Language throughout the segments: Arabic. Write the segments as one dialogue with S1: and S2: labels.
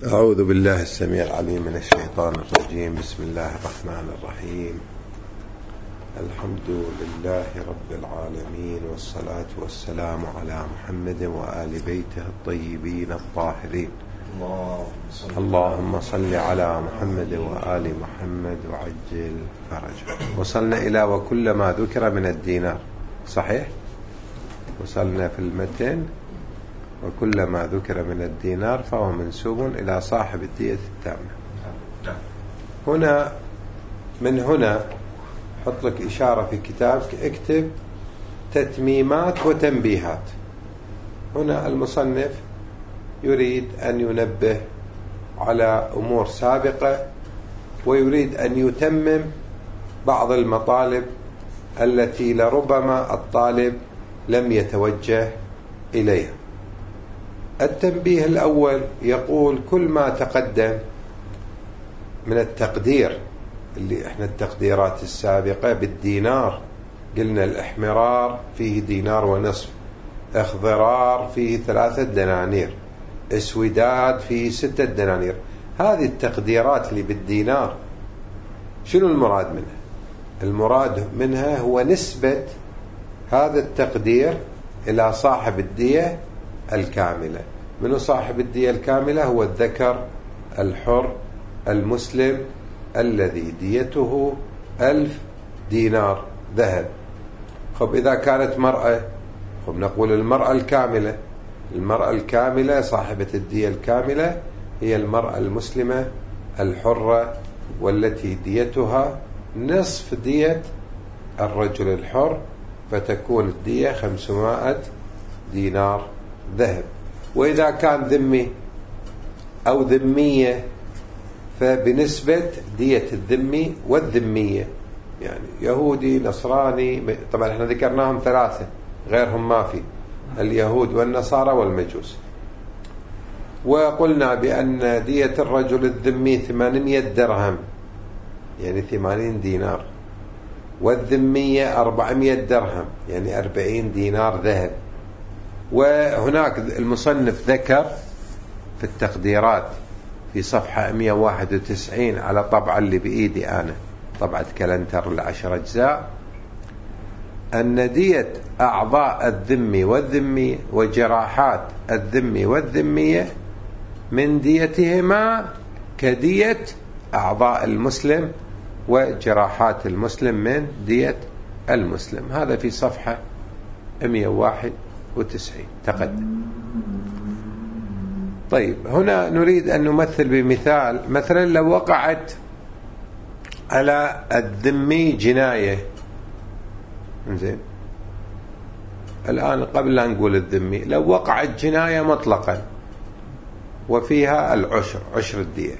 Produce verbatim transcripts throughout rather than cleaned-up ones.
S1: أعوذ بالله السميع العليم من الشيطان الرجيم. بسم الله الرحمن الرحيم. الحمد لله رب العالمين، والصلاة والسلام على محمد وآل بيته الطيبين الطاهرين. اللهم صل على محمد وآل محمد وعجل فرجه. وصلنا إلى وكل ما ذكر من الدينار، صحيح؟ وصلنا في المتن وكل ما ذكر من الدينار فهو منسوب إلى صاحب الدية التامة. هنا من هنا حط لك إشارة في كتابك، اكتب تتميمات وتنبيهات. هنا المصنف يريد أن ينبه على أمور سابقة، ويريد أن يتمم بعض المطالب التي لربما الطالب لم يتوجه إليها. التنبيه الأول يقول: كل ما تقدم من التقدير، اللي احنا التقديرات السابقة بالدينار قلنا الإحمرار فيه دينار ونصف، اخضرار فيه ثلاثة دنانير، اسوداد فيه ستة دنانير. هذه التقديرات اللي بالدينار شنو المراد منها؟ المراد منها هو نسبة هذا التقدير إلى صاحب الدية الكاملة. من صاحب الدية الكاملة؟ هو الذكر الحر المسلم الذي ديته ألف دينار ذهب. خب إذا كانت مرأة، خب نقول المرأة الكاملة. المرأة الكاملة صاحبة الدية الكاملة هي المرأة المسلمة الحرة، والتي ديتها نصف دية الرجل الحر، فتكون الدية خمسمائة دينار ذهب. وإذا كان ذمي أو ذمية فبنسبة دية الذمي والذمية، يعني يهودي نصراني. طبعا احنا ذكرناهم ثلاثة، غيرهم ما في، اليهود والنصارى والمجوس. وقلنا بأن دية الرجل الذمي ثمانمائة درهم، يعني ثمانين دينار، والذمية أربعمائة درهم، يعني أربعين دينار ذهب. وهناك المصنف ذكر في التقديرات في صفحة مئة وواحد وتسعين على طبعة اللي بإيدي أنا، طبعة كلنتر العشر أجزاء، أن دية أعضاء الذمي والذمية وجراحات الذمي والذمية من ديتهما كدية أعضاء المسلم وجراحات المسلم من دية المسلم. هذا في صفحة مئة وواحد وتسعين تقدم. طيب، هنا نريد أن نمثل بمثال. مثلا لو وقعت على الذمي جناية، زين، الآن قبل لا نقول الذمي، لو وقعت جناية مطلقا وفيها العشر، عشر الدية،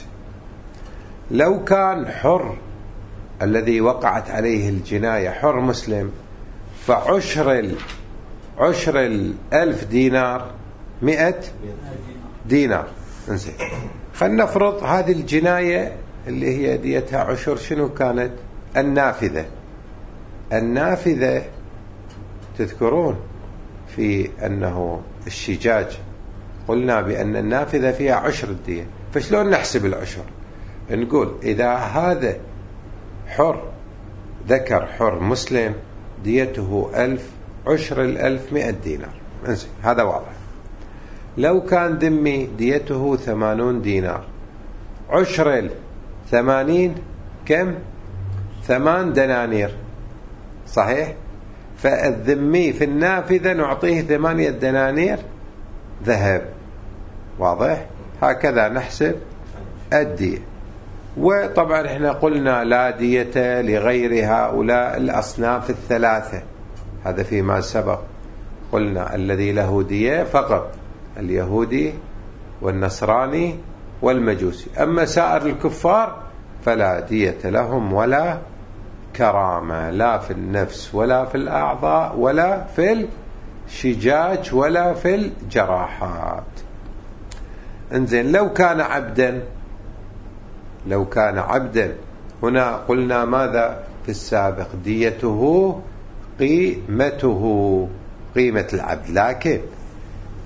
S1: لو كان حر الذي وقعت عليه الجناية حر مسلم، فعشر ال عشر الألف دينار مئة دينار. انزين، خلنا نفرض هذه الجناية اللي هي ديتها عشر شنو كانت؟ النافذة. النافذة تذكرون في أنه الشجاج قلنا بأن النافذة فيها عشر الدية، فشلون نحسب العشر؟ نقول إذا هذا حر ذكر حر مسلم ديته ألف، عشر الألف مئة دينار. انزين، هذا واضح. لو كان ذمي ديته ثمانون دينار، عشر الثمانين كم؟ ثمان دنانير، صحيح؟ فالذمي في النافذة نعطيه ثمانية دنانير ذهب. واضح؟ هكذا نحسب الدية. وطبعا احنا قلنا لا دية لغير هؤلاء الأصناف الثلاثة، هذا فيما سبق. قلنا الذي له دية فقط اليهودي والنصراني والمجوسي، أما سائر الكفار فلا دية لهم ولا كرامة، لا في النفس ولا في الأعضاء ولا في الشجاج ولا في الجراحات. انزين، لو كان عبدا، لو كان عبدا هنا قلنا ماذا في السابق؟ ديته قيمته، قيمة العبد. لكن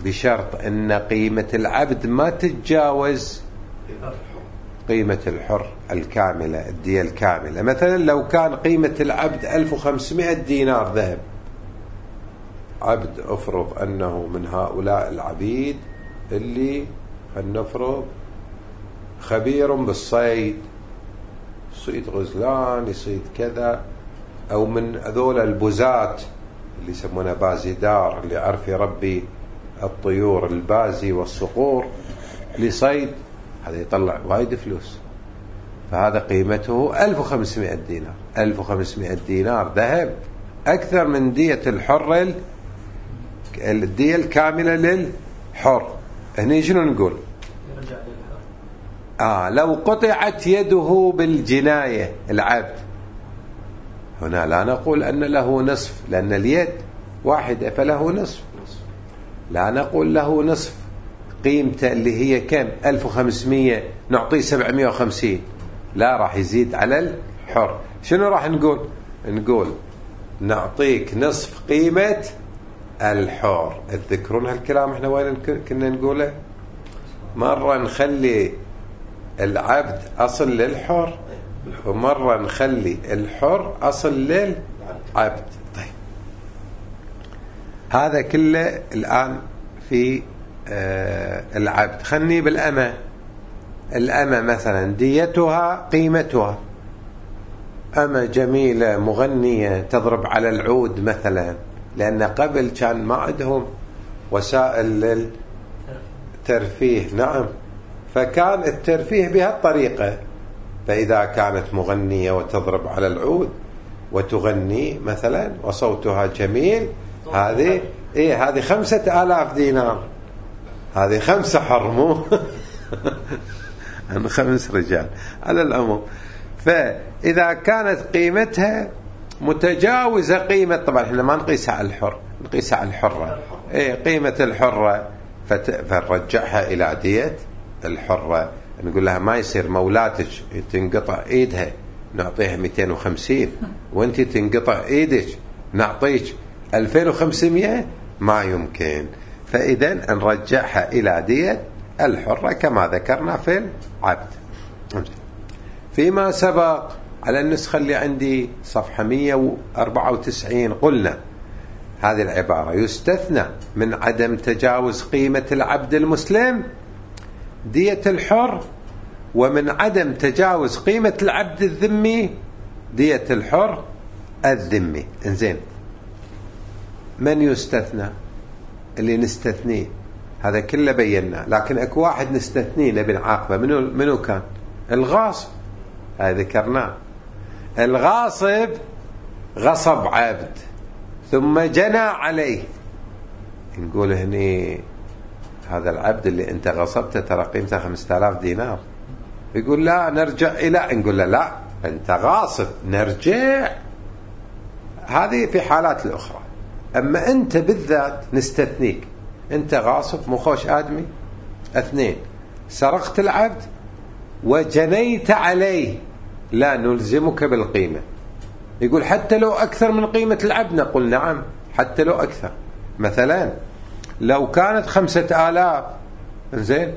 S1: بشرط أن قيمة العبد ما تتجاوز قيمة الحر الكاملة، الدية الكاملة. مثلا لو كان قيمة العبد ألف وخمسمائة دينار ذهب، عبد أفرض أنه من هؤلاء العبيد اللي نفرض خبير بالصيد، يصيد غزلان، يصيد كذا، أو من هذول البزات اللي يسمونه بازيدار، اللي عرف يربي الطيور البازي والصقور لصيد، هذا يطلع وايد فلوس، فهذا قيمته ألف وخمسمائة دينار. ألف وخمسمائة دينار ذهب أكثر من دية الحر، الدية الكاملة للحر. هنا شنو نقول؟ آه لو قطعت يده بالجناية العبد، هنا لا نقول أن له نصف، لأن اليد واحدة فله نصف، لا نقول له نصف قيمته اللي هي كم ألف وخمسمائة نعطيه سبعمائة وخمسين، لا، راح يزيد على الحر. شنو راح نقول؟ نقول نعطيك نصف قيمة الحر. تذكرون هالكلام احنا وين كنا نقوله؟ مرة نخلي العبد أصل للحر، ومرة نخلي الحر أصل للعبد. طيب هذا كله الآن في آه العبد. خلني بالأمة. الأمة مثلا ديتها قيمتها، أمة جميلة مغنية تضرب على العود مثلا، لأن قبل كان ما عندهم وسائل للترفيه، نعم، فكان الترفيه بهالطريقة. فإذا كانت مغنية وتضرب على العود وتغني مثلا وصوتها جميل، هذه إيه هذه خمسة آلاف دينار، هذه خمسة حرمو عن خمس رجال على العموم. فإذا كانت قيمتها متجاوزة قيمة، طبعا احنا ما نقيسها على الحر، نقيسها على الحرة، إيه قيمة الحرة، فنرجعها إلى دية الحرة. نقول لها ما يصير مولاتك تنقطع ايدها نعطيها مئتين وخمسين، وانت تنقطع ايدك نعطيك ألفين وخمسمائة، ما يمكن. فإذا نرجعها إلى دية الحرة كما ذكرنا في العبد. فيما سبق على النسخة اللي عندي صفحة مئة وأربعة وتسعين قلنا هذه العبارة: يستثنى من عدم تجاوز قيمة العبد المسلم دية الحر، ومن عدم تجاوز قيمة العبد الذمي دية الحر الذمي. انزين، من يستثنى؟ اللي نستثنيه هذا كله بينا، لكن اكو واحد نستثنيه نبي نعاقبه. منو منو كان؟ الغاصب، هذا ذكرناه. الغاصب غصب عبد ثم جنى عليه، نقول هني هذا العبد اللي انت غصبته ترى قيمته خمسة آلاف دينار. يقول لا نرجع إلى، نقول له لا انت غاصب، نرجع. هذه في حالات الأخرى، أما أنت بالذات نستثنيك. أنت غاصب مخوش آدمي، اثنين سرقت العبد وجنيت عليه، لا نلزمك بالقيمة. يقول حتى لو أكثر من قيمة العبد، نقول نعم حتى لو أكثر. مثلا لو كانت خمسة آلاف، زين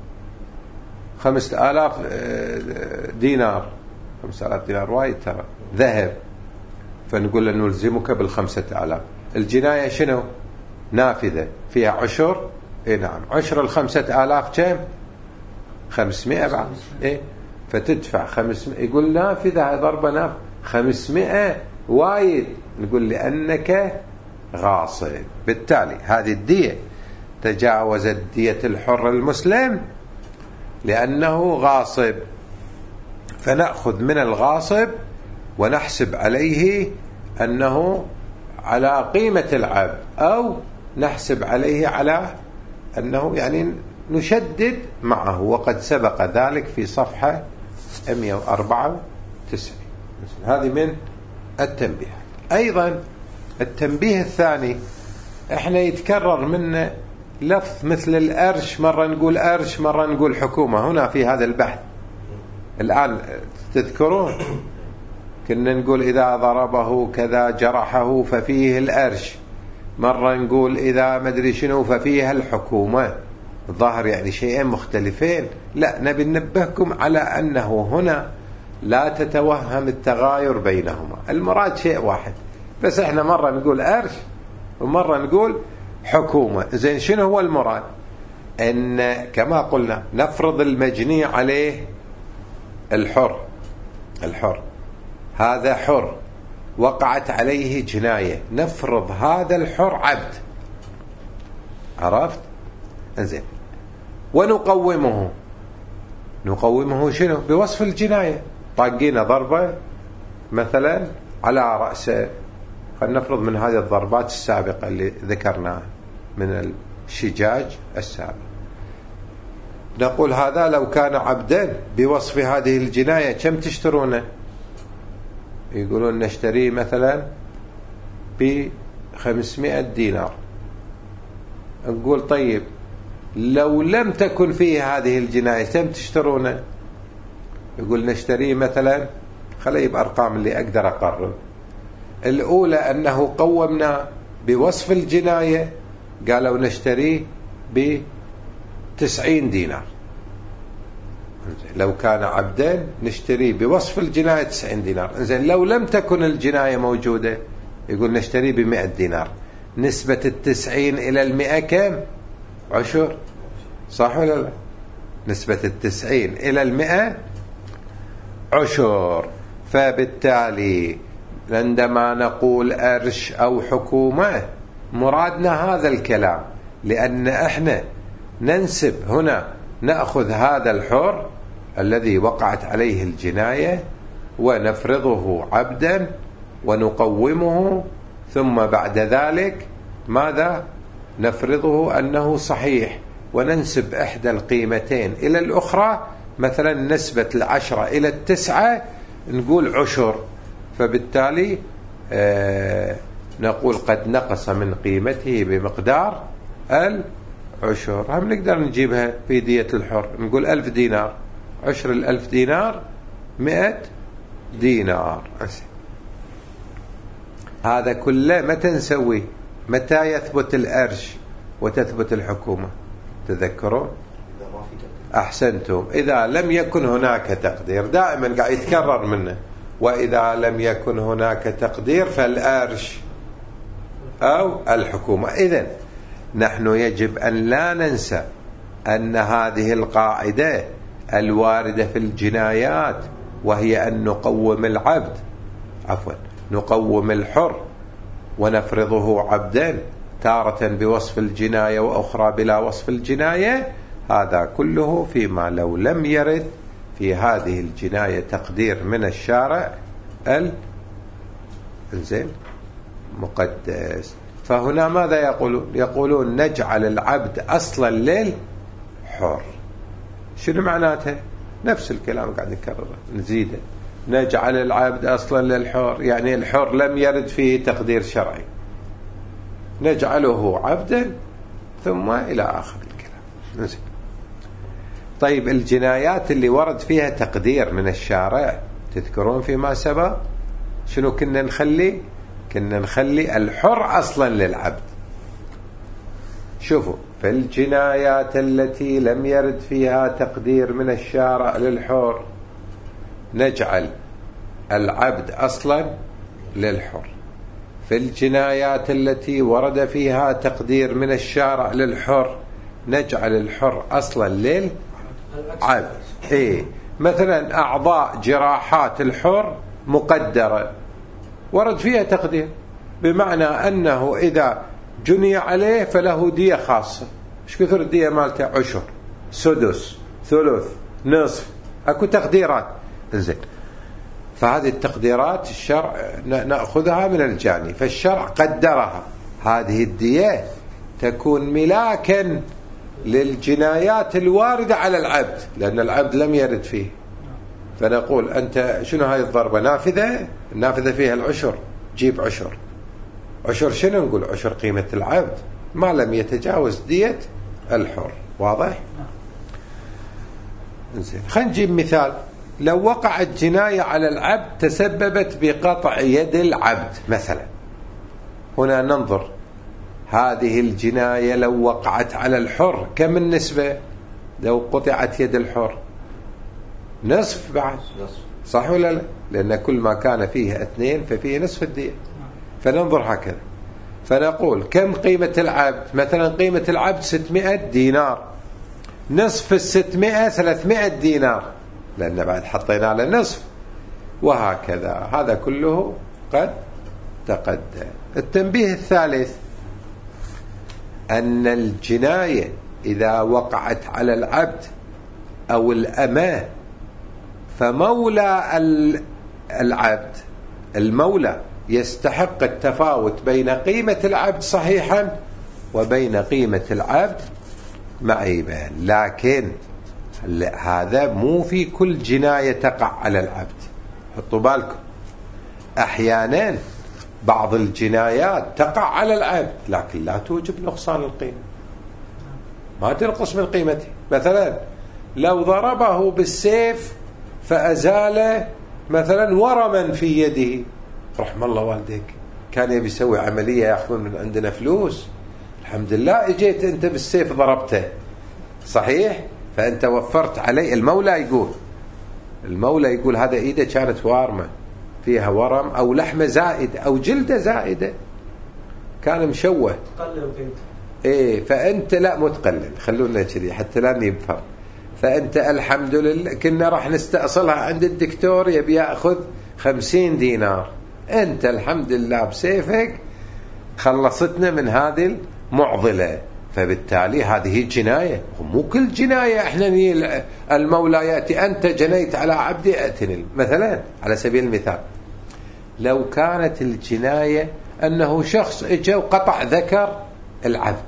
S1: خمسة آلاف دينار، خمسة آلاف دينار وايد ترى ذهب، فنقول له نلزمك بالخمسة آلاف. الجناية شنو؟ نافذة فيها عشر، إيه نعم، عشر الخمسة آلاف كم؟ خمسمائة بعد، إيه فتدفع خمسمائة. يقول نافذة، ضربة نافذة خمسمائة وايد، نقول لأنك غاصب. بالتالي هذه الدية تجاوزت دية الحر المسلم لأنه غاصب، فنأخذ من الغاصب ونحسب عليه أنه على قيمة العبد، أو نحسب عليه على أنه يعني نشدد معه، وقد سبق ذلك في صفحة مئة وأربعة وتسعين. هذه من التنبيه. أيضا التنبيه الثاني، احنا يتكرر منا لفظ مثل الأرش، مرة نقول أرش مرة نقول حكومة. هنا في هذا البحث الآن تذكرون كنا نقول إذا ضربه كذا جرحه ففيه الأرش، مرة نقول إذا مدري شنو ففيها الحكومة، ظهر يعني شيئين مختلفين. لا، نبي ننبهكم على أنه هنا لا تتوهم التغاير بينهما، المراد شيء واحد، بس احنا مرة نقول أرش ومرة نقول حكومة. زين شنو هو المراد؟ أن كما قلنا نفرض المجني عليه الحر، الحر هذا حر وقعت عليه جناية، نفرض هذا الحر عبد، عرفت؟ انزين، ونقومه، نقومه شنو؟ بوصف الجناية، طاقينا ضربة مثلا على رأسه، خلينا نفرض من هذه الضربات السابقة اللي ذكرناها من الشجاج السابق، نقول هذا لو كان عبدا بوصف هذه الجناية كم تشترونه؟ يقولون نشتريه مثلا بخمسمائة دينار. نقول طيب لو لم تكن فيه هذه الجناية كم تشترونه؟ يقول نشتريه مثلا، خليه بأرقام اللي أقدر أقرب. الأولى أنه قومنا بوصف الجناية، قالوا نشتريه بتسعين دينار، لو كان عبدا نشتريه بوصف الجناية تسعين دينار. إنزين لو لم تكن الجناية موجودة يقول نشتريه بمئة دينار. نسبة التسعين إلى المئة كم؟ عشر، صح ولا لا؟ نسبة التسعين إلى المئة عشر. فبالتالي عندما نقول أرش أو حكومة مرادنا هذا الكلام، لأن احنا ننسب هنا، نأخذ هذا الحر الذي وقعت عليه الجناية ونفرضه عبدا ونقومه، ثم بعد ذلك ماذا؟ نفرضه أنه صحيح، وننسب إحدى القيمتين إلى الأخرى، مثلا نسبة العشرة إلى التسعة نقول عشر، فبالتالي آه نقول قد نقص من قيمته بمقدار العشر. هم نقدر نجيبها في دية الحر، نقول ألف دينار، عشر الألف دينار مئة دينار. هذا كله متى نسوي؟ متى يثبت الأرش وتثبت الحكومة؟ تذكرون؟ أحسنتم، إذا لم يكن هناك تقدير، دائما قاعد يتكرر منه، وإذا لم يكن هناك تقدير فالأرش أو الحكومة. إذن نحن يجب أن لا ننسى أن هذه القاعدة الواردة في الجنايات، وهي أن نقوم العبد، عفوا نقوم الحر ونفرضه عبدا، تارة بوصف الجناية وأخرى بلا وصف الجناية، هذا كله فيما لو لم يرد في هذه الجناية تقدير من الشارع الزين مقدس. فهنا ماذا يقولون؟ يقولون نجعل العبد أصلا للحر. شنو معناته؟ نفس الكلام قاعد نكرره نزيده، نجعل العبد أصلا للحر، يعني الحر لم يرد فيه تقدير شرعي، نجعله عبدا ثم إلى آخر الكلام. نزيد. طيب الجنايات اللي ورد فيها تقدير من الشارع تذكرون فيما سبق شنو كنا نخلي؟ كنا نخلي الحر أصلا للعبد. شوفوا، في الجنايات التي لم يرد فيها تقدير من الشارع للحر نجعل العبد أصلا للحر. في الجنايات التي ورد فيها تقدير من الشارع للحر نجعل الحر أصلا للعبد. إيه، مثلا أعضاء جراحات الحر مقدرة ورد فيها تقدير، بمعنى أنه إذا جني عليه فله دية خاصة. ايش كثر الدية مالته؟ عشر، سدس، ثلث، نصف، اكو تقديرات. زين، فهذه التقديرات الشرع نأخذها من الجاني، فالشرع قدرها. هذه الدية تكون ملاكا للجنايات الواردة على العبد، لأن العبد لم يرد فيه. فنقول أنت شنو هاي الضربة؟ نافذة، النافذة فيها العشر، جيب عشر. عشر شنو؟ نقول عشر قيمة العبد ما لم يتجاوز دية الحر. واضح؟ زين، خلينا نجيب مثال. لو وقعت جناية على العبد تسببت بقطع يد العبد مثلا، هنا ننظر هذه الجناية لو وقعت على الحر كم النسبة؟ لو قطعت يد الحر نصف بعد، صح ولا لا؟ لأن كل ما كان فيه اثنين ففيه نصف الدية. فننظر هكذا فنقول كم قيمة العبد؟ مثلا قيمة العبد ستمائة دينار، نصف الستمائة ثلاثمائة دينار، لأن بعد حطينا على نصف، وهكذا. هذا كله قد تقدم. التنبيه الثالث أن الجناية إذا وقعت على العبد أو الأمة فمولى العبد المولى يستحق التفاوت بين قيمة العبد صحيحا وبين قيمة العبد معيبا. لكن هذا مو في كل جناية تقع على العبد. حطوا بالكم، أحيانا بعض الجنايات تقع على العبد لكن لا توجب نقصان القيمة، ما تنقص من قيمته. مثلا لو ضربه بالسيف فأزال مثلا ورما في يده، رحم الله والديك، كان يبي يسوي عملية يأخذون من عندنا فلوس، الحمد لله اجيت انت بالسيف ضربته، صحيح؟ فانت وفرت عليه. المولى يقول المولى يقول هذا ايده كانت وارمة فيها ورم او لحمة زائدة او جلدة زائدة، كان مشوه،
S2: تقلل قيمته.
S1: ايه فانت لا متقلل، خلونا كذي حتى لا نبفر. فانت الحمد لله كنا راح نستأصلها عند الدكتور يبي ياخذ خمسين دينار، انت الحمد لله بسيفك خلصتنا من هذه المعضلة. فبالتالي هذه جناية. مو كل جناية احنا المولى يأتي أنت جنيت على عبدي أتني. مثلا على سبيل المثال لو كانت الجناية أنه شخص اجى وقطع ذكر العبد،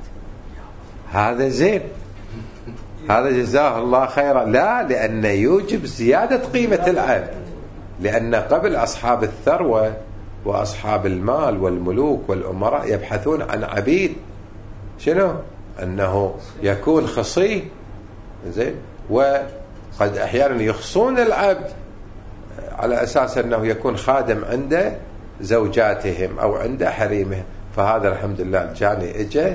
S1: هذا زين، هذا جزاه الله خيرا. لا، لأنه يوجب زيادة قيمة العبد، لأن قبل أصحاب الثروة وأصحاب المال والملوك والأمراء يبحثون عن عبيد شنو؟ أنه يكون خصي، زين، وقد أحيانا يخصون العبد على أساس أنه يكون خادم عند زوجاتهم أو عند حريمهم. فهذا الحمد لله الجاني إجا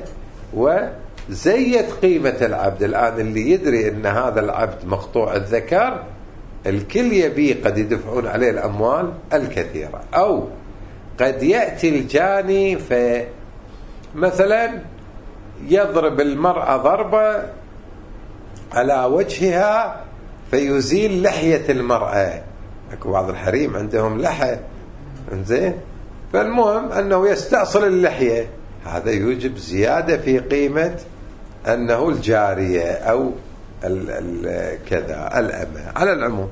S1: وزيت قيمة العبد. الآن اللي يدري أن هذا العبد مقطوع الذكر الكل يبي، قد يدفعون عليه الأموال الكثيرة. أو قد يأتي الجاني فمثلا يضرب المرأة ضربة على وجهها فيزيل لحية المرأة. أكو بعض الحريم عندهم لحية، زين، فالمهم أنه يستأصل اللحية، هذا يوجب زيادة في قيمة أنه الجارية أو ال ال كذا الأمة. على العموم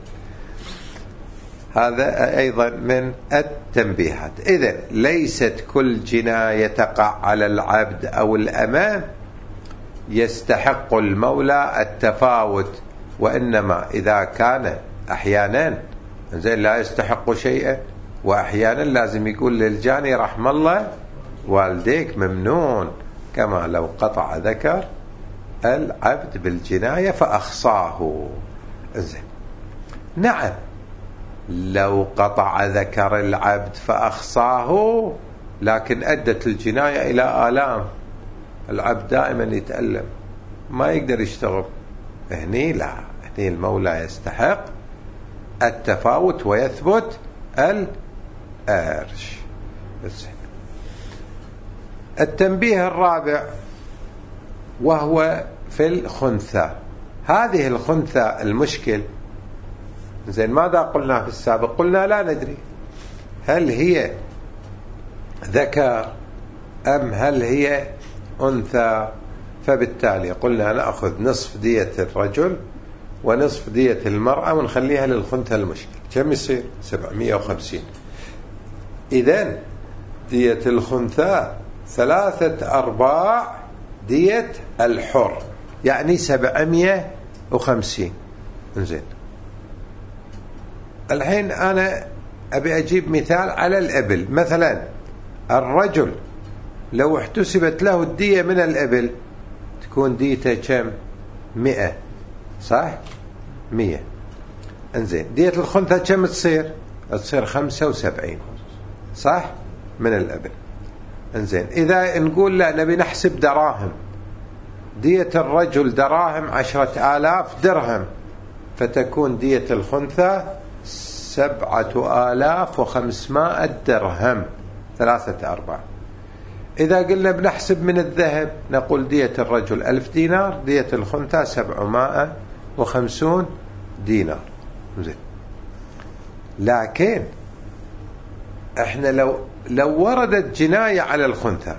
S1: هذا أيضا من التنبيهات. إذن ليست كل جناية تقع على العبد أو الأمة يستحق المولى التفاوت، وإنما إذا كان أحيانا زين لا يستحق شيئا، وأحيانا لازم يقول للجاني رحم الله والديك ممنون، كما لو قطع ذكر العبد بالجناية فأخصاه. زين، نعم، لو قطع ذكر العبد فأخصاه لكن أدت الجناية إلى آلام، العبد دائما يتألم ما يقدر يشتغل، هني لا، هني المولى يستحق التفاوت ويثبت الأرش. التنبيه الرابع وهو في الخنثى. هذه الخنثى المشكل، زين، ماذا قلنا في السابق؟ قلنا لا ندري هل هي ذكر أم هل هي أنثى، فبالتالي قلنا نأخذ نصف دية الرجل ونصف دية المرأة ونخليها للخنثى المشكل. كم يصير؟ سبعمائة وخمسين. إذن دية الخنثى ثلاثة أرباع دية الحر، يعني سبعمائة وخمسين. زين، الحين أنا أبي أجيب مثال على الإبل. مثلا الرجل لو احتسبت له الدية من الإبل تكون ديته كم؟ مئة، صح؟ مئة. انزين، دية الخنثى كم تصير؟ تصير خمسة وسبعين، صح؟ من الإبل. انزين إذا نقول لا نبي نحسب دراهم، دية الرجل دراهم عشرة آلاف درهم، فتكون دية الخنثى سبعة آلاف وخمسمائة درهم، ثلاثة أرباع. إذا قلنا بنحسب من الذهب نقول دية الرجل ألف دينار، دية الخنثى سبعمائة وخمسون دينار. زين. لكن احنا لو لو وردت جناية على الخنثى،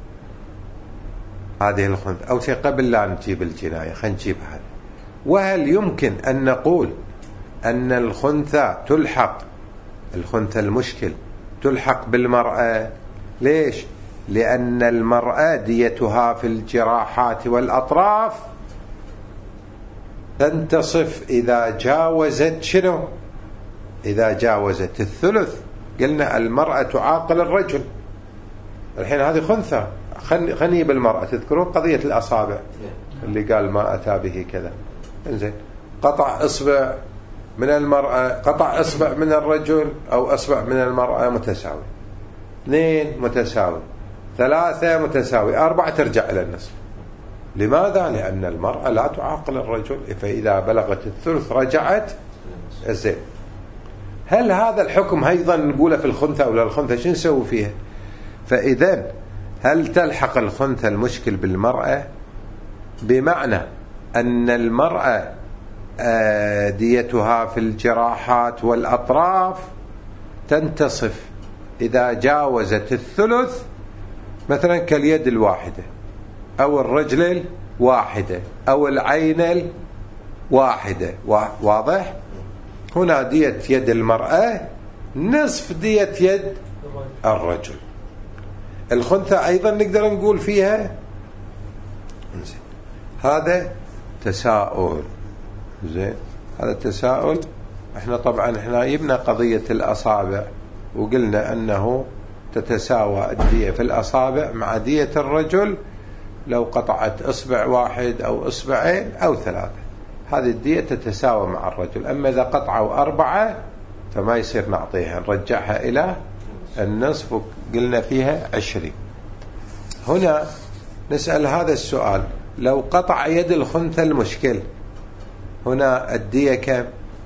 S1: هذه الخنثى أو شيء قبل لا نجيب الجناية خلينا نجيب هذا، وهل يمكن أن نقول أن الخنثى تلحق، الخنثى المشكل تلحق بالمرأة؟ ليش؟ لأن المرأة ديتها في الجراحات والأطراف تنتصف إذا جاوزت شنو؟ إذا جاوزت الثلث. قلنا المرأة تعاقل الرجل، الحين هذه خنثى، خلني خلني بالمرأة. تذكرون قضية الأصابع اللي قال ما أتى به كذا؟ إنزين، قطع إصبع من المرأة، قطع إصبع من الرجل أو إصبع من المرأة متساوي، اثنين متساوي، ثلاثة متساوي، أربعة ترجع إلى النصف. لماذا؟ لأن المرأة لا تعاقل الرجل، فإذا بلغت الثلث رجعت. زين، هل هذا الحكم أيضا نقوله في الخنثى ولا الخنثى شو نسوي فيها؟ فإذا هل تلحق الخنثى المشكل بالمرأة؟ بمعنى أن المرأة ديتها في الجراحات والأطراف تنتصف إذا جاوزت الثلث، مثلا كاليد الواحدة أو الرجل الواحدة أو العين الواحدة. واضح؟ هنا دية يد المرأة نصف دية يد الرجل. الخنثى أيضا نقدر نقول فيها. هذا تساؤل. زين، هذا تساؤل. احنا طبعا احنا جبنا قضية الأصابع وقلنا أنه تتساوى الدية في الأصابع مع دية الرجل لو قطعت إصبع واحد أو إصبعين أو ثلاثة، هذه الدية تتساوى مع الرجل. أما إذا قطعوا أربعة فما يصير نعطيها، نرجعها إلى النصف، وقلنا فيها عشرين. هنا نسأل هذا السؤال، لو قطع يد الخنثى المشكل، هنا الدية كم؟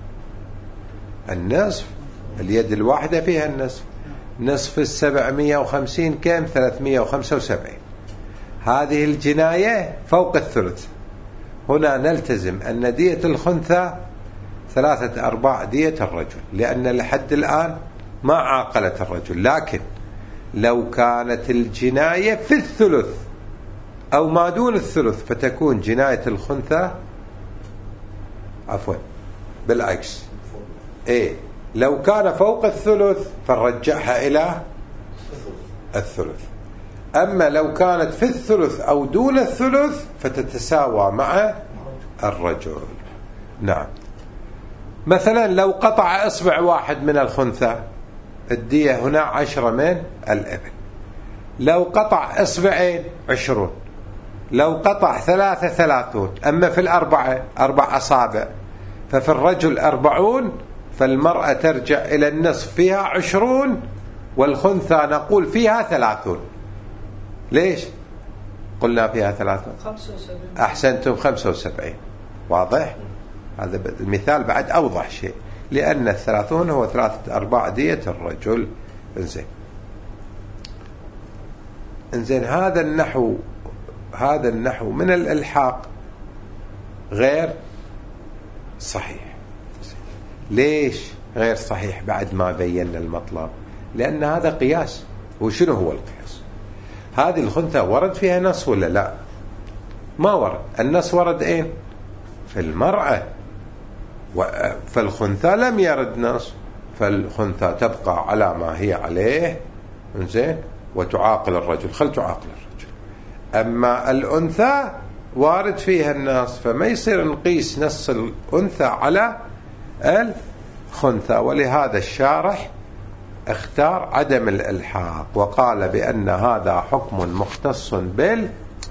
S1: النصف، اليد الواحدة فيها النصف، نصف السبعمية وخمسين كم؟ ثلاثمية وخمسة وسبعين. هذه الجناية فوق الثلث. هنا نلتزم أن دية الخنثى ثلاثة أرباع دية الرجل، لأن لحد الآن ما عاقلت الرجل. لكن لو كانت الجناية في الثلث أو ما دون الثلث فتكون جناية الخنثى عفوا بالعكس. إيه، لو كان فوق الثلث فنرجعها إلى الثلث، أما لو كانت في الثلث أو دون الثلث فتتساوى مع الرجل. نعم، مثلا لو قطع إصبع واحد من الخنثى الدية هنا عشرة من الإبل، لو قطع إصبعين عشرون، لو قطع ثلاثة ثلاثون، أما في الأربعة أربع أصابع ففي الرجل أربعون، فالمرأة ترجع إلى النصف فيها عشرون، والخنثى نقول فيها ثلاثون. ليش قلنا فيها ثلاثون؟ أحسنتم، خمسة وسبعين. واضح؟ هذا المثال بعد أوضح شيء، لأن الثلاثون هو ثلاثة أرباع دية الرجل. انزين انزين هذا النحو هذا النحو من الإلحاق غير صحيح. ليش غير صحيح بعد ما بينا المطلب؟ لأن هذا قياس. وشنو هو القياس؟ هذه الخنثى ورد فيها نص ولا لا؟ ما ورد. النص ورد اين؟ في المرأة، فالخنثى لم يرد نص، فالخنثى تبقى على ما هي عليه. انزين، وتعاقل الرجل، خل تعاقل الرجل. أما الأنثى وارد فيها النص، فما يصير نقيس نص الأنثى على الخنثى. ولهذا الشارح اختار عدم الإلحاق وقال بأن هذا حكم مختص بالمرأة.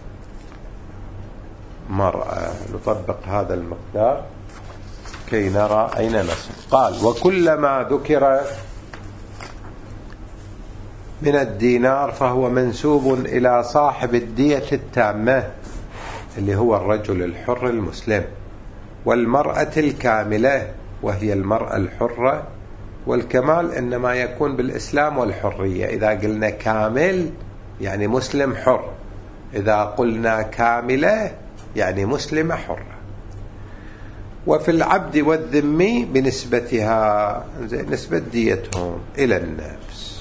S1: نطبق هذا المقدار كي نرى أين نصل. قال: وكلما ذكر من الدينار فهو منسوب إلى صاحب الدية التامة اللي هو الرجل الحر المسلم، والمرأة الكاملة وهي المرأة الحرة، والكمال إنما يكون بالإسلام والحرية. إذا قلنا كامل يعني مسلم حر، إذا قلنا كاملة يعني مسلمة حرة. وفي العبد والذمي بنسبتها، نسبة ديتهم إلى النفس.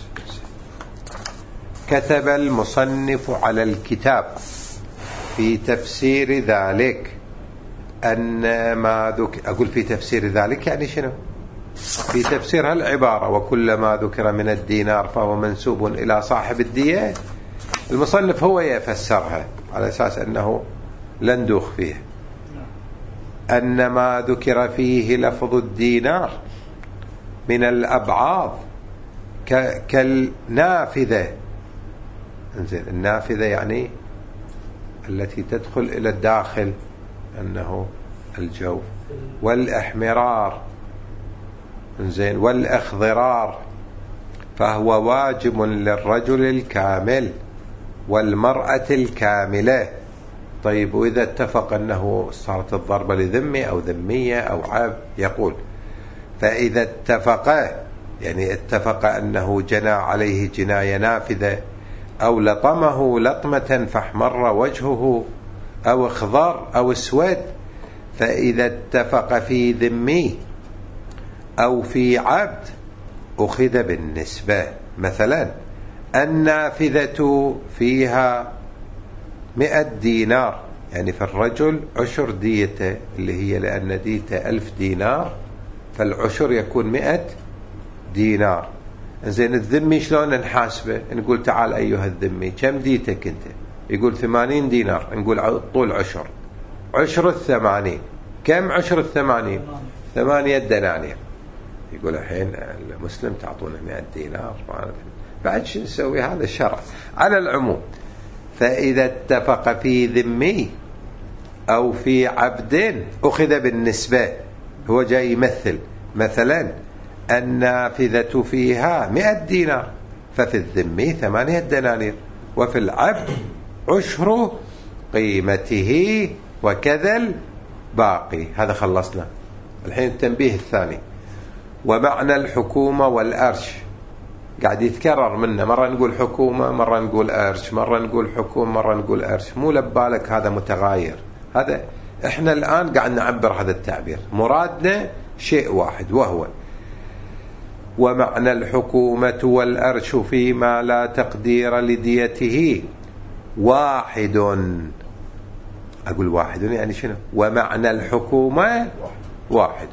S1: كتب المصنف على الكتاب في تفسير ذلك أن ما ذكر، أقول في تفسير ذلك يعني شنو؟ في تفسير هالعبارة وكل ما ذكر من الدينار فهو منسوب إلى صاحب الدية. المصنف هو يفسرها على أساس أنه لا ندوخ فيه، أن ما ذكر فيه لفظ الدينار من الأبعاض كالنافذة. انزين، النافذة يعني التي تدخل إلى الداخل، أنه الجوف، والإحمرار، انزين، والإخضرار، فهو واجب للرجل الكامل والمرأة الكاملة. طيب، وإذا اتفق أنه صارت الضربة لذمي أو ذمية أو عبد، يقول فإذا اتفق يعني اتفق أنه جنى عليه جناية نافذة، أو لطمه لطمة فاحمر وجهه، أو اخضر أو اسود، فإذا اتفق في ذمي أو في عبد أخذ بالنسبة. مثلا النافذة فيها مئة دينار، يعني في الرجل عشر ديته اللي هي لأن ديته ألف دينار، فالعشر يكون مئة دينار. زين، الذمي شلون نحاسبه؟ نقول تعال أيها الذمي كم ديتك أنت؟ يقول ثمانين دينار، نقول طول عشر، عشر الثمانين، كم عشر الثمانين؟ ثمانية دنانير. يقول الحين المسلم تعطونه مئة دينار، بعد شو نسوي؟ هذا الشرع. على العموم، فإذا اتفق في ذمي أو في عبد أخذ بالنسبة. هو جاي يمثل مثلا النافذة فيها مئة دينار، ففي الذمي ثمانية دنانير، وفي العبد عشر قيمته، وكذا الباقي. هذا خلصنا. الحين التنبيه الثاني، ومعنى الحكومة والأرش قاعد يتكرر منا، مرة نقول حكومة، مرة نقول أرش، مرة نقول حكومة، مرة نقول أرش. مو لبالك هذا متغاير، هذا احنا الآن قاعد نعبر هذا التعبير، مرادنا شيء واحد، وهو ومعنى الحكومة والأرش فيما لا تقدير لديته واحد. أقول واحد يعني شنو؟ ومعنى الحكومة واحد،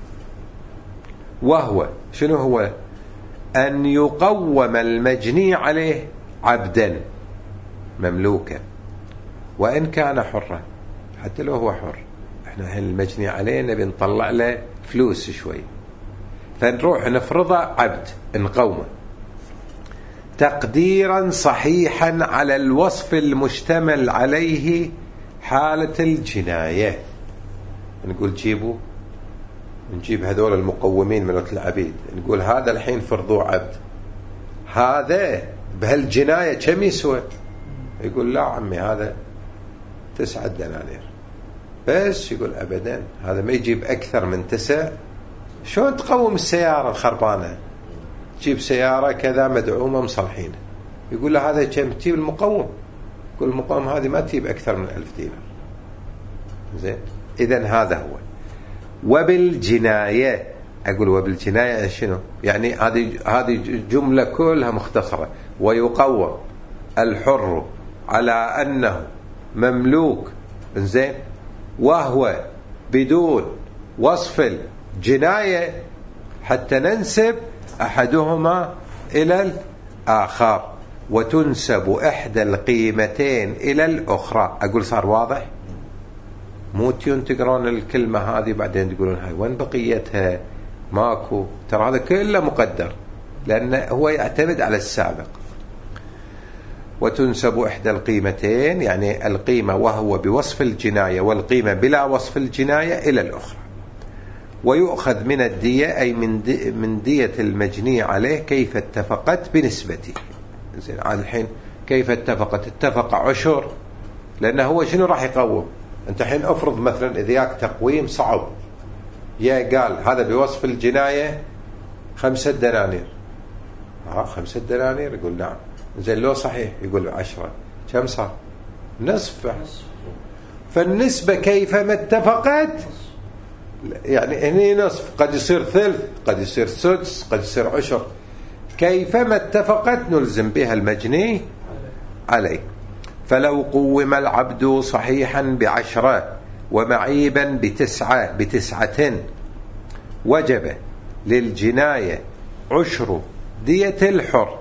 S1: وهو شنو هو؟ أن يقوم المجني عليه عبدا مملوكا وإن كان حرا، حتى لو هو حر. احنا هل المجني عليه نبي نطلع له فلوس شوي، فنروح نفرضه عبد، نقومه تقديرا صحيحا على الوصف المشتمل عليه حالة الجناية. نقول جيبوا، نجيب هذول المقومين من العبيد، نقول هذا الحين فرضوه عبد، هذا بهالجناية كم يسوى؟ يقول لا عمي هذا تسعة دنانير بس. يقول أبدا هذا ما يجيب أكثر من تسع. شلون تقوم السيارة الخربانة؟ تجيب سيارة كذا مدعومة مصلحينه. يقول له هذا كم تجيب؟ المقوم يقول المقوم هذه ما تجيب أكثر من ألف دينار. زين، إذن هذا هو. وبالجناية، أقول وبالجناية شنو؟ يعني هذه هذه جملة كلها مختصرة. ويقوم الحر على أنه مملوك، زين، وهو بدون وصف الجناية حتى ننسب أحدهما إلى الآخر، وتنسب إحدى القيمتين إلى الأخرى. أقول صار واضح؟ مو تيون تقرون الكلمة هذه بعدين تقولون هاي وين بقيتها؟ ماكو. ترى هذا كله مقدر لأنه هو يعتمد على السابق. وتنسب إحدى القيمتين، يعني القيمة وهو بوصف الجناية والقيمة بلا وصف الجناية، إلى الأخرى. ويؤخذ من الدية، أي من دي من دية المجني عليه كيف اتفقت بنسبته. زين الحين كيف اتفقت؟ اتفق عشر، لأنه هو شنو راح يقوم؟ أنت الحين أفرض مثلا إذا ياك تقويم صعب، يا قال هذا بوصف الجناية خمسة دنانير، ها خمسة دنانير، يقول نعم. زين لو صحيح يقول عشرة، كم صار؟ نصف. فالنسبة كيفما اتفقت يعني هني نصف، قد يصير ثلث، قد يصير سدس، قد يصير عشر، كيفما اتفقت نلزم بها المجني عليه. فلو قوم العبد صحيحا بعشرة ومعيبا بتسعة بتسعة وجب للجناية عشر دية الحر،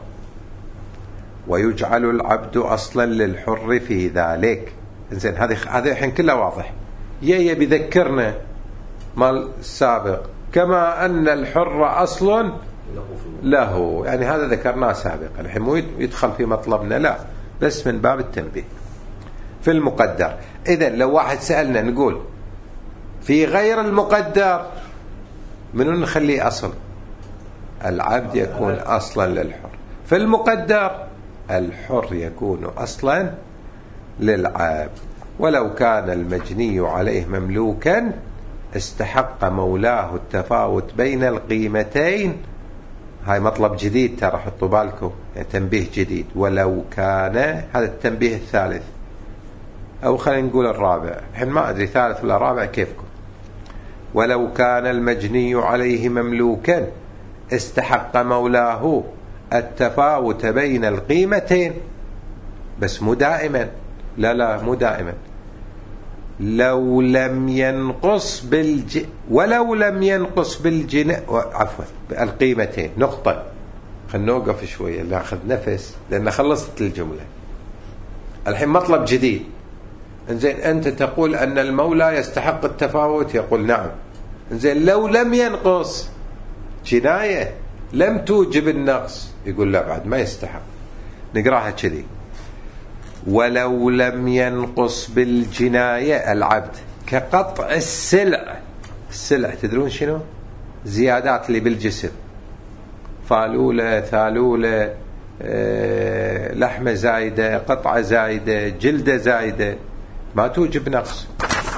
S1: ويجعل العبد أصلا للحر في ذلك. إنزين هذه هذه الحين كلها واضح. يا بذكرنا مال السابق كما أن الحر أصل له، يعني هذا ذكرناه سابقا، الحين مو يدخل في مطلبنا، لا بس من باب التنبيه في المقدر. إذا لو واحد سألنا نقول في غير المقدر منو نخليه أصل؟ العبد يكون أصلا للحر. في المقدر الحر يكون أصلا للعبد. ولو كان المجني عليه مملوكا استحق مولاه التفاوت بين القيمتين. هاي مطلب جديد ترى، حطوا بالكم، يعني تنبيه جديد. ولو كان، هذا التنبيه الثالث، أو خلينا نقول الرابع، الحين ما أدري ثالث ولا رابع كيفكم. ولو كان المجني عليه مملوكا استحق مولاه التفاوت بين القيمتين، بس مو دائما، لا لا مو دائما. لو لم ينقص بالج ولو لم ينقص بالجن عفوا القيمتين نقطة. خلنا نوقف شوية ناخذ نفس لأن خلصت الجملة. الحين مطلب جديد. إنزين أنت تقول أن المولى يستحق التفاوت، يقول نعم. إنزين لو لم ينقص، جناية لم توجب النقص، يقول لا بعد ما يستحق. نقراها كذي: ولو لم ينقص بالجناية العبد كقطع السلع. السلع تدرون شنو؟ زيادات اللي بالجسم، فالولة، ثالولة، آه، لحمة زايدة، قطعة زايدة، جلدة زايدة، ما توجب نقص.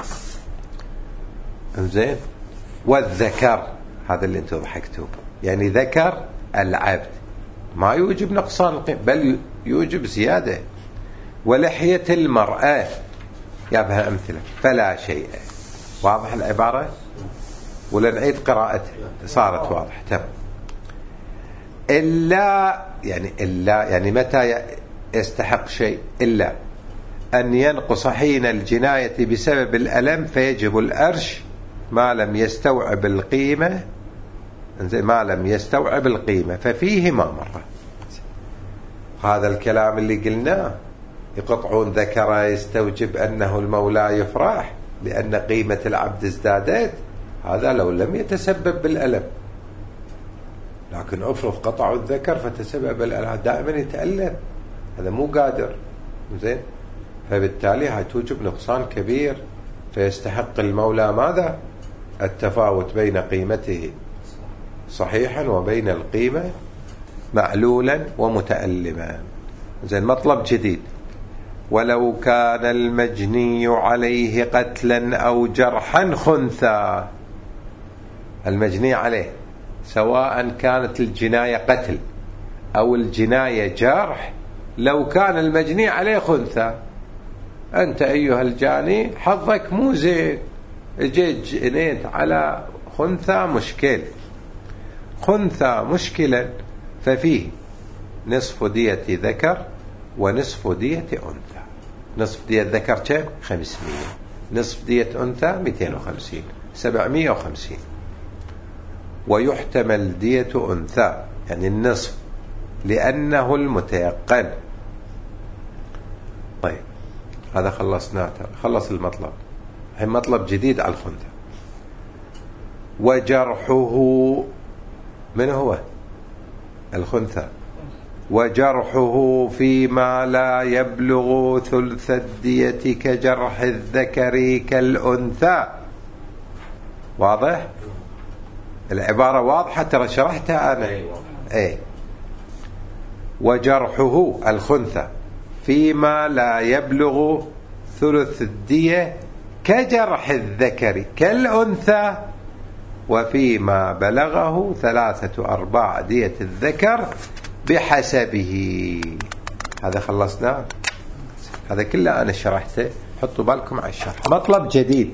S1: زين. والذكر، هذا اللي انتم ضحكتوه، يعني ذكر العبد ما يوجب نقصان القيمة بل يوجب زيادة. ولحية المرأة يابها أمثلة فلا شيء. واضح العبارة ولا نعيد قراءتها؟ صارت واضحة. تم. إلا يعني إلا يعني متى يستحق شيء؟ إلا أن ينقص حين الجناية بسبب الألم فيجب الأرش ما لم يستوعب القيمة. ما لم يستوعب القيمة ففيه ما مرة. هذا الكلام اللي قلناه، يقطعون ذكره يستوجب أنه المولى يفرح لأن قيمة العبد ازدادت، هذا لو لم يتسبب بالألم. لكن أفرض قطعوا الذكر فتسبب الألم، دائما يتألم، هذا مو قادر. زين. فبالتالي هاي توجب نقصان كبير، فيستحق المولى ماذا؟ التفاوت بين قيمته صحيحا وبين القيمة معلولا ومتألما. زين. مطلب جديد: ولو كان المجني عليه قتلا أو جرحا خنثى. المجني عليه سواء كانت الجناية قتل أو الجناية جرح، لو كان المجني عليه خنثى، أنت أيها الجاني حظك مو زين، جيت جنيت على خنثى مشكل، خنثى مشكلا، ففيه نصف دية ذكر ونصف دية أنثى. نصف دية ذكر كم؟ خمسمية. نصف دية أنثى مئتين وخمسين، سبعمية وخمسين. ويحتمل دية أنثى يعني النصف لأنه المتيقن. طيب هذا خلصناه، خلص المطلب. الحين مطلب جديد على الخنثى. وجرحه، من هو الخنثى؟ وجرحه فيما لا يبلغ ثلث الدية كجرح الذكر كالأنثى. واضح؟ العبارة واضحة، ترى شرحتها أنا. ايه. وجرحه الخنثى فيما لا يبلغ ثلث الدية كجرح الذكر كالأنثى، وفيما بلغه ثلاثة أرباع دية الذكر بحسبه. هذا خلصنا، هذا كله أنا شرحته، حطوا بالكم على الشرح. مطلب جديد،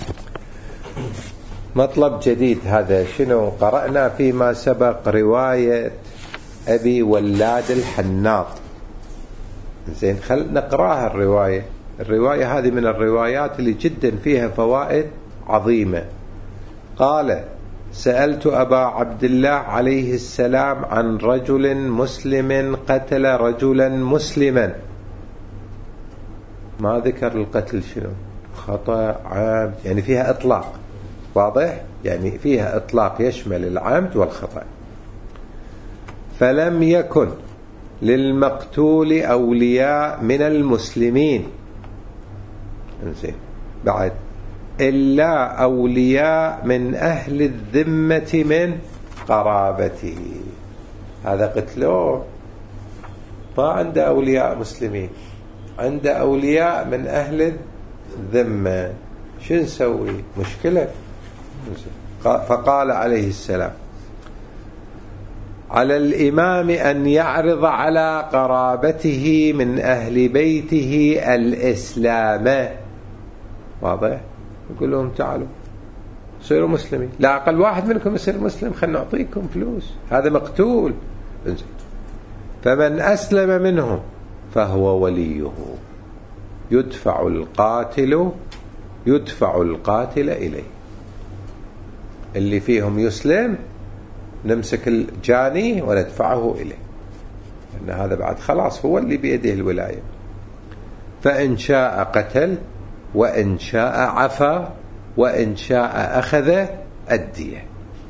S1: مطلب جديد. هذا شنو؟ قرأنا فيما سبق رواية أبي ولاد الحناط. زين، خل نقراها الرواية. الرواية هذه من الروايات اللي جدا فيها فوائد عظيمة. قال: سألت أبا عبد الله عليه السلام عن رجل مسلم قتل رجلا مسلما. ما ذكر القتل شنو، خطأ، عمد، يعني فيها إطلاق، واضح؟ يعني فيها إطلاق يشمل العمد والخطأ. فلم يكن للمقتول أولياء من المسلمين، انزين، بعد إلا أولياء من أهل الذمة من قرابته. هذا قتلوه، ما عنده أولياء مسلمين، عنده أولياء من أهل الذمة. شو نسوي؟ مشكلة. فقال عليه السلام: على الإمام أن يعرض على قرابته من أهل بيته الإسلام. واضح؟ يقول لهم تعالوا صيروا مسلمين، لا أقل واحد منكم يصير مسلم، خلنا نعطيكم فلوس، هذا مقتول. فمن أسلم منهم فهو وليه، يدفع القاتل يدفع القاتل إليه. اللي فيهم يسلم نمسك الجاني وندفعه إليه، لأن هذا بعد خلاص هو اللي بيده الولاية. فإن شاء قتل، وإن شاء عفا، وإن شاء أخذ الدية.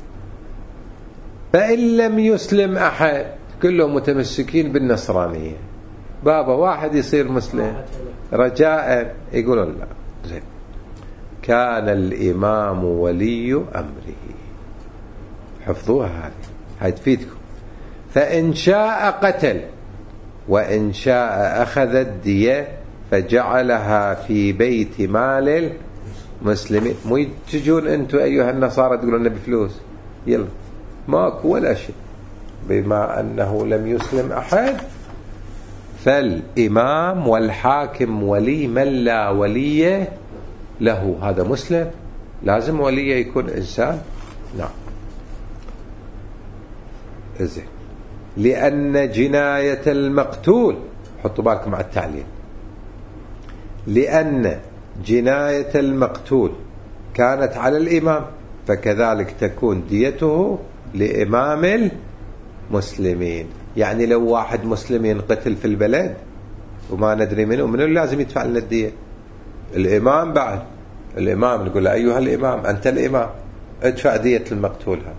S1: فإن لم يسلم أحد، كلهم متمسكين بالنصرانية، بابا واحد يصير مسلم رجاء، يقولون لا، زين، كان الإمام ولي أمره. حفظوها هذه، هاي تفيدكم. فإن شاء قتل، وإن شاء أخذ الدية، فجعلها في بيت مال المسلمين. مو تجون أنتم أيها النصارى تقولون لنا بفلوس، يلا ماكو ولا شيء. بما أنه لم يسلم أحد، فالإمام والحاكم ولي من لا ولي له. هذا مسلم، لازم ولي يكون إنسان. نعم. إزاي؟ لأن جناية المقتول، حطوا بالكم على التعليل، لأن جناية المقتول كانت على الإمام، فكذلك تكون ديته لإمام المسلمين. يعني لو واحد مسلم ينقتل في البلد وما ندري منه، منه لازم يدفع لنا الدية؟ الإمام. بعد الإمام نقول له أيها الإمام، أنت الإمام، ادفع دية المقتول هذا.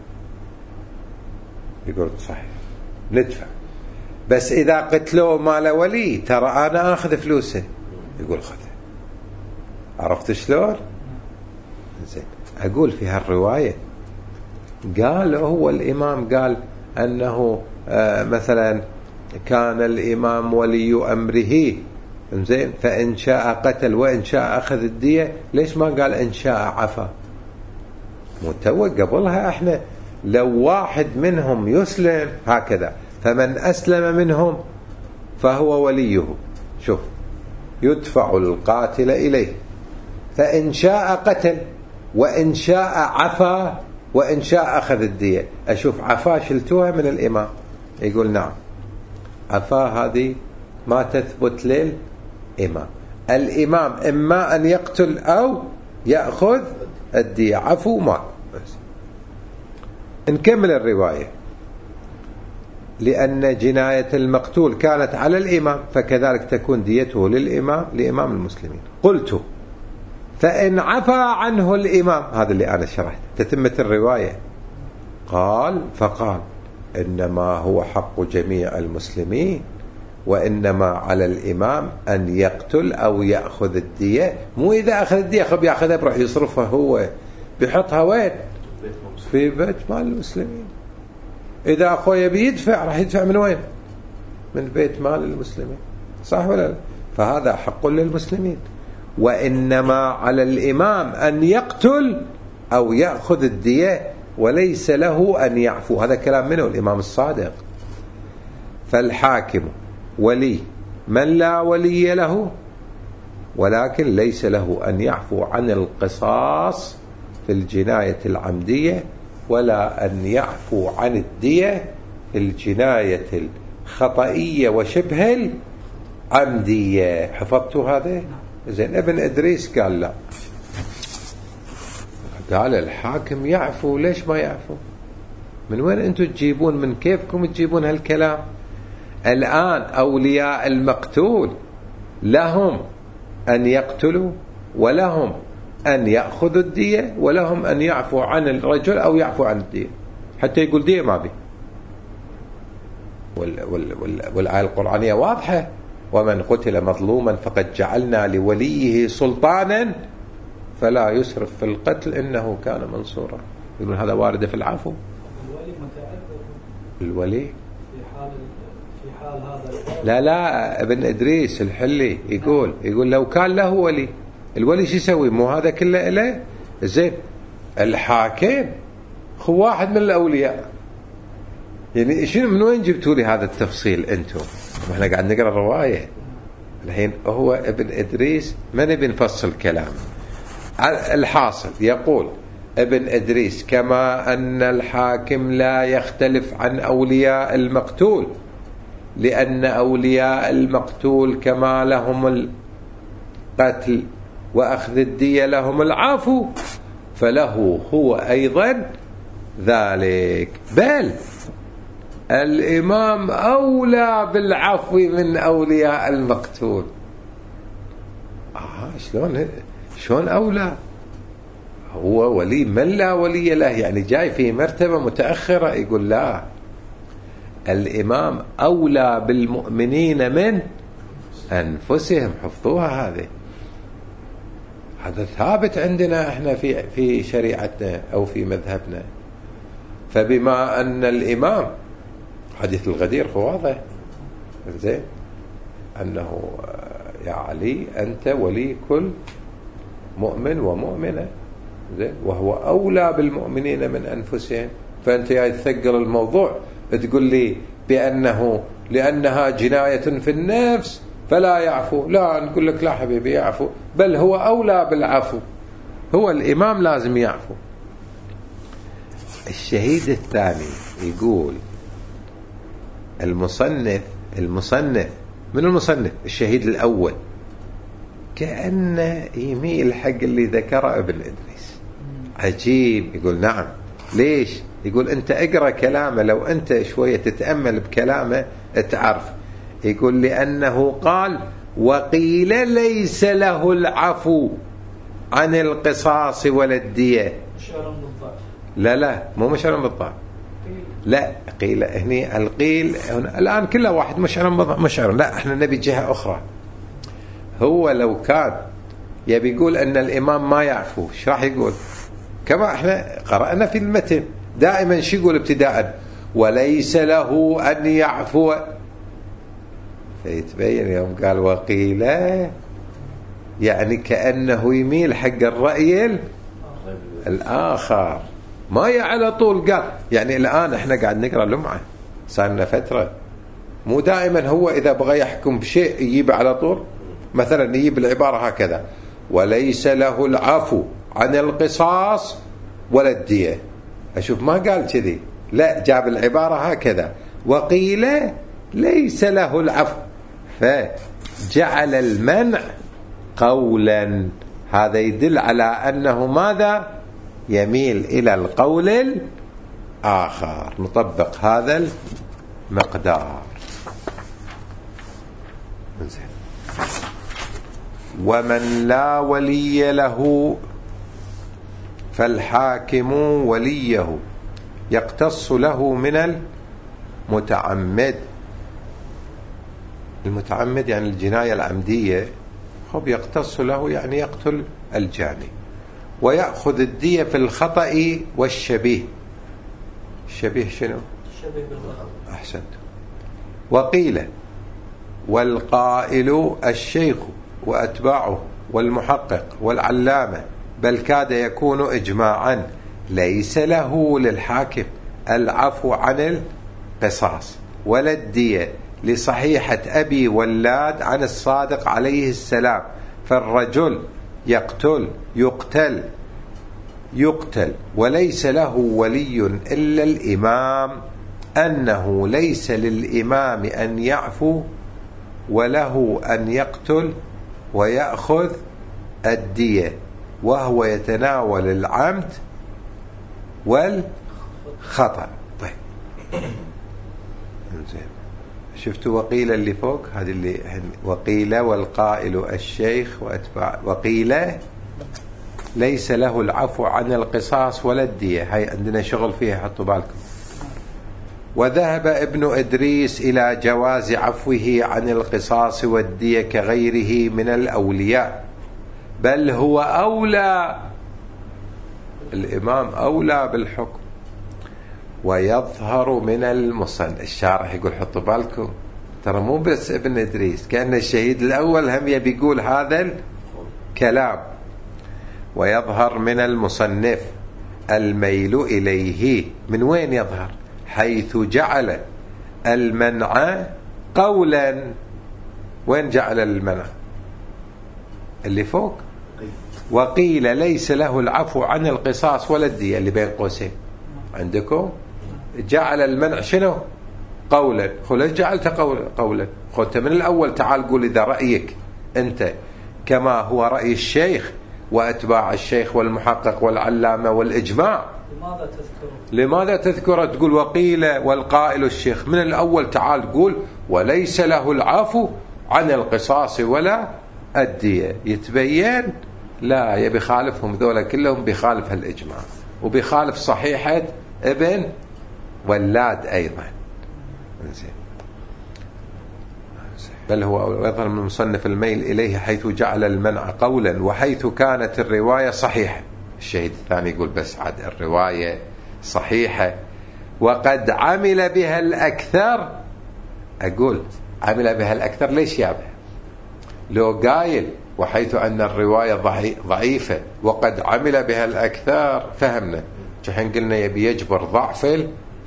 S1: يقول صحيح، ندفع، بس إذا قتلوه ما له ولي، ترى أنا أخذ فلوسه. يقول خذ. عرفت شلون؟ زين، أقول في هالرواية قال هو الإمام قال أنه آه مثلا كان الإمام ولي أمره، زين، فإن شاء قتل وإن شاء أخذ الدية. ليش ما قال إن شاء عفا؟ متوى قبلها احنا لو واحد منهم يسلم هكذا، فمن أسلم منهم فهو وليه. شوف، يدفع القاتل إليه، فإن شاء قتل، وإن شاء عفا، وإن شاء أخذ الدية. أشوف عفا شلتوها من الإمام، يقول نعم، عفا هذه ما تثبت للإمام. الإمام إما أن يقتل أو يأخذ الدية، عفو ما. بس نكمل الرواية. لأن جناية المقتول كانت على الإمام، فكذلك تكون ديته للإمام لإمام المسلمين. قلت: فإن عفا عنه الإمام، هذا اللي أنا شرحت تتمة الرواية. قال فقال: إنما هو حق جميع المسلمين، وإنما على الإمام أن يقتل أو يأخذ الدية. مو إذا أخذ الدية خب يأخذها بروح يصرفها، هو بيحطها وين؟ في بيت مال المسلمين. إذا أخويا بيدفع راح يدفع من وين؟ من بيت مال المسلمين، صح ولا لا؟ فهذا حق للمسلمين. وإنما على الإمام أن يقتل أو يأخذ الدية، وليس له أن يعفو. هذا كلام منه الإمام الصادق. فالحاكم ولي من لا ولي له، ولكن ليس له أن يعفو عن القصاص في الجناية العمدية، ولا أن يعفو عن الدية في الجناية الخطئية وشبه العمدية. حفظتوا هذا؟ زين. ابن إدريس قال لا، قال الحاكم يعفو. ليش ما يعفو؟ من وين أنتم تجيبون، من كيفكم تجيبون هالكلام؟ الآن أولياء المقتول لهم أن يقتلوا، ولهم أن يأخذوا الدية، ولهم أن يعفو عن الرجل أو يعفو عن الدية، حتى يقول دية ما بي. وال وال وال والآية القرآنية واضحة: ومن قتل مظلوما فقد جعلنا لوليه سلطانا فلا يسرف في القتل إنه كان منصورا. يقولون هذا وارد في العفو.
S2: الولي متعذر.
S1: الولي
S2: في حال في حال هذا.
S1: لا لا، ابن إدريس الحلي يقول يقول لو كان له ولي، الولي شو يسوي؟ مو هذا كله إله؟ زين. الحاكم هو واحد من الأولياء. يعني شنو، من وين جبتوا لي هذا التفصيل أنتم؟ احنا قاعد نقرأ الرواية الحين. هو ابن إدريس ما نبي نفصل كلام. الحاصل يقول ابن إدريس: كما أن الحاكم لا يختلف عن أولياء المقتول، لأن أولياء المقتول كما لهم القتل وأخذ الدية لهم العفو، فله هو أيضا ذلك، بل الإمام أولى بالعفو من أولياء المقتول. آه شلون شلون أولى؟ هو ولي من لا ولي له، يعني جاي في مرتبة متأخرة. يقول لا، الإمام أولى بالمؤمنين من أنفسهم. حفظوها هذه، هذا ثابت عندنا احنا في في شريعتنا أو في مذهبنا. فبما أن الإمام، حديث الغدير واضح زين، أنه يا علي أنت ولي كل مؤمن ومؤمنة، زين، وهو أولى بالمؤمنين من أنفسهم. فأنت يا تثقل الموضوع تقول لي بأنه لأنها جناية في النفس فلا يعفو. لا، نقول لك لا حبيبي يعفو، بل هو أولى بالعفو، هو الإمام لازم يعفو. الشهيد الثاني يقول المصنف المصنف من المصنف الشهيد الأول كأنه يميل حق اللي ذكره ابن إدريس. عجيب. يقول نعم. ليش؟ يقول أنت اقرأ كلامه، لو أنت شوية تتأمل بكلامه تعرف. يقول لأنه قال: وقيل ليس له العفو عن القصاص ولا الدية. لا لا، مو مشعر بالضعف، لا، قيل هني القيل هنا الآن كله واحد مشعر مشعر. لا، احنا نبي جهة أخرى. هو لو كان يبي يقول أن الإمام ما يعفو، ايش راح يقول؟ كما احنا قرأنا في المتن دائما شو يقول ابتداء؟ وليس له أن يعفو. فيتبين يوم قال وقيل يعني كأنه يميل حق الرأي الآخر، ما على طول قال. يعني الآن احنا قاعد نقرأ لمعة، صار لنا فترة، مو دائما هو إذا بغى يحكم بشيء يجيب على طول. مثلا يجيب العبارة هكذا: وليس له العفو عن القصاص ولا الدية. أشوف ما قال كذي، لا، جاب العبارة هكذا: وقيل ليس له العفو، فجعل المنع قولا. هذا يدل على أنه ماذا؟ يميل إلى القول الآخر. نطبق هذا المقدار. ومن لا ولي له فالحاكم وليه يقتص له من المتعمد. المتعمد يعني الجناية العمدية، خب يقتص له يعني يقتل الجاني، ويأخذ الدية في الخطأ والشبيه. الشبيه شنو؟
S2: الشبيه بالخطأ.
S1: أحسنت. وقيل والقائل الشيخ وأتباعه والمحقق والعلامة، بل كاد يكون إجماعا ليس له للحاكم العفو عن القصاص ولا الدية لصحيحة أبي ولاد عن الصادق عليه السلام، فالرجل يقتل يقتل يقتل وليس له ولي إلا الإمام، أنه ليس للإمام أن يعفو وله أن يقتل ويأخذ الدية، وهو يتناول العمد والخطأ. طيب شفتوا وقيل اللي فوق هذه اللي وقيل والقائل الشيخ وأتباع، وقيل ليس له العفو عن القصاص ولا الدية، هاي عندنا شغل فيها حطوا بالكم. وذهب ابن إدريس إلى جواز عفوه عن القصاص والدية كغيره من الأولياء، بل هو أولى، الإمام أولى بالحكم. ويظهر من المصن، الشارح يقول حطوا بالكم ترى مو بس ابن إدريس، كأن الشهيد الأول هم يبي يقول هذا الكلام. ويظهر من المصنف الميل إليه، من وين يظهر؟ حيث جعل المنع قولا. وين جعل المنع؟ اللي فوق. وقيل ليس له العفو عن القصاص ولا الدية اللي بين قوسين عندكم، جعل المنع شنو؟ قولا. خلاص جعلت قولا قولا خذت من الأول، تعال قول إذا رأيك أنت كما هو رأي الشيخ وأتباع الشيخ والمحقق والعلامة والإجماع،
S2: لماذا تذكر
S1: لماذا تذكر تقول وقيل والقائل الشيخ؟ من الأول تعال تقول وليس له العفو عن القصاص ولا الدية. يتبين لا يبي خالفهم ذولا كلهم، بيخالف هالإجماع وبيخالف صحيحة ابن ولاد أيضا. بل هو يظهر من المصنف الميل إليه حيث جعل المنع قولا، وحيث كانت الرواية صحيحة. الشهيد الثاني يقول بس عاد الرواية صحيحة وقد عمل بها الأكثر. أقول عمل بها الأكثر ليش يابه؟ لو قايل وحيث أن الرواية ضعيفة وقد عمل بها الأكثر فهمنا، جحين قلنا يبي يجبر ضعف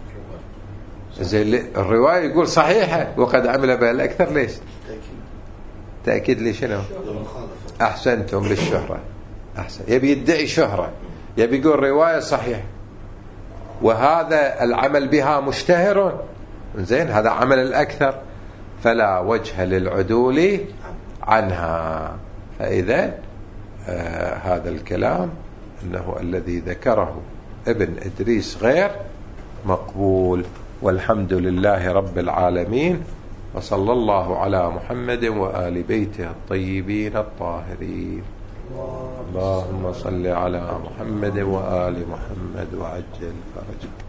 S1: زي الرواية يقول صحيحة وقد عمل بها الأكثر. ليش تأكيد؟ ليش شنو؟ أحسنتم للشهرة. أحسن، يبي يدعي شهرة، يبي يقول رواية صحيحة وهذا العمل بها مشتهر، زين هذا عمل الأكثر فلا وجه للعدول عنها. فإذا آه هذا الكلام أنه الذي ذكره ابن إدريس غير مقبول. والحمد لله رب العالمين، وصلى الله على محمد وآل بيته الطيبين الطاهرين. اللهم صل على محمد وآل محمد وعجل فرجه.